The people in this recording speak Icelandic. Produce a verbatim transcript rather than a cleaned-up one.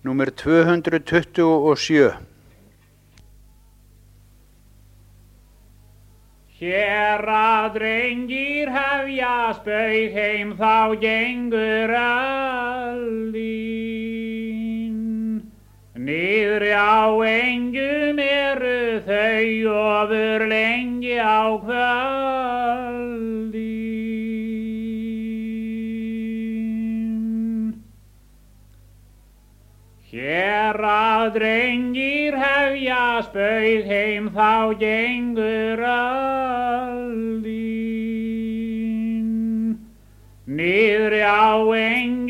Númer tvö hundruð tuttugu og sjö. Hér að drengir hefja spaug heim þá gengur öldin. Niðri á engjum eru þau ofur lengi á kvöldin. Hér að drengir hefja spaug heim þá gengur öldin. Niðri á engjum